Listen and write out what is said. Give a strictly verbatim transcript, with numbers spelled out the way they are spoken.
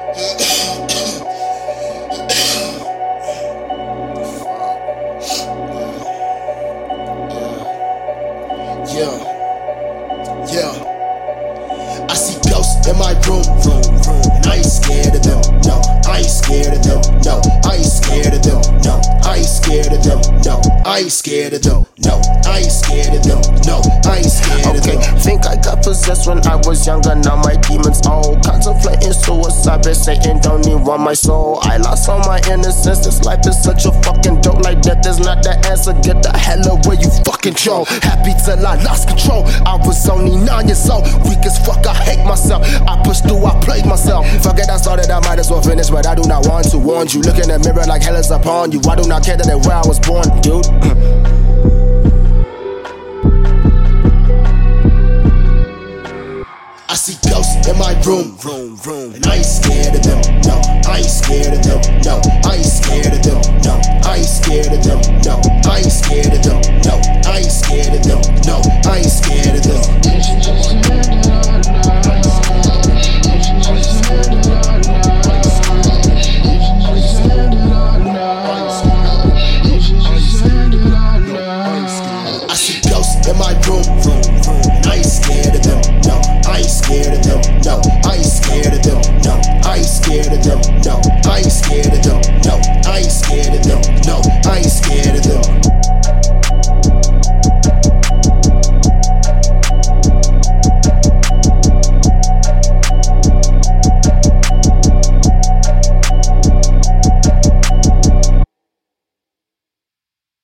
Yeah, yeah. I see ghosts in my room, room, room, and I ain't scared of them. No, I ain't scared of them. No, I ain't scared of them. No, I ain't scared of them. No, I ain't scared of them. No, I ain't scared of them. No, I ain't scared of them. Okay, think I got possessed when I was younger. Now my demons old. Contemplating suicide, but Satan don't even want my soul. I lost all my innocence. This life is such a fucking joke. Like death is not the answer. Get the hell away, you fucking troll. Happy till I lost control. I was only nine years old. Weak as fuck, I hate myself. I pushed through, I played myself. Fuck it, I started, I might as well finish, but I do not want to warn you. Look in the mirror like hell is upon you. I do not care that where I was born, dude. I see ghosts in my room, room, room, and I ain't scared of them. No, I ain't scared of them. No, I ain't scared of them. No, I ain't scared of them. No, I ain't scared of them. No, I ain't scared of them. No, I ain't scared of them.